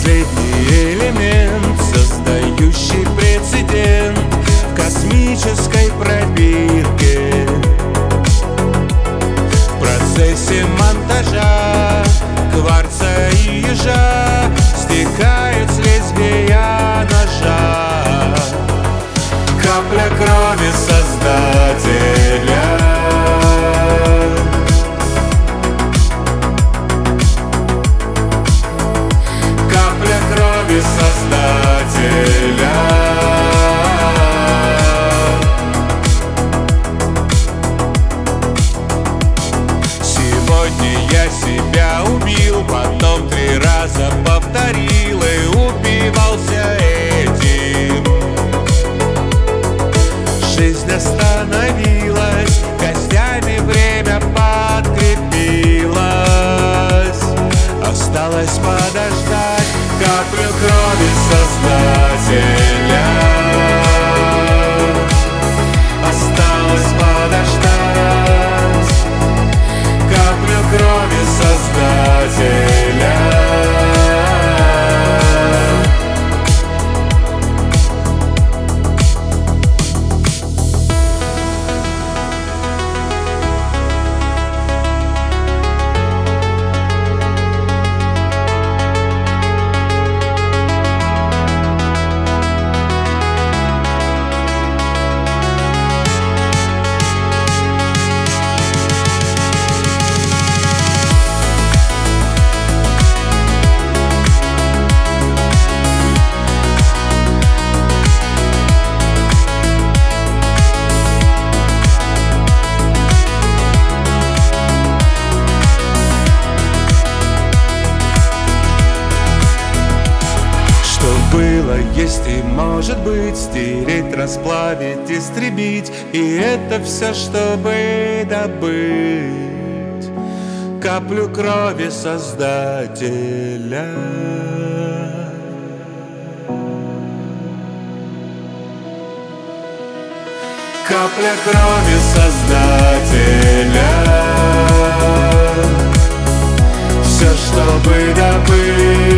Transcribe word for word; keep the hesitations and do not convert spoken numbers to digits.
Последний элемент, создающий прецедент в космической пробирке. В процессе монтажа кварца и ежа стекают с лезвия ножа. Капля крови Создателя, капля крови Создателя. Сегодня я себя убил, потом три раза повторил и убивался этим. Жизнь остановилась, костями время подкрепилось. Осталось подождать каплю крови Создателя. Осталось подождать каплю крови Создателя. Было, есть и может быть, стереть, расплавить, истребить. И это все, чтобы добыть каплю крови Создателя. Капля крови Создателя. Все, чтобы добыть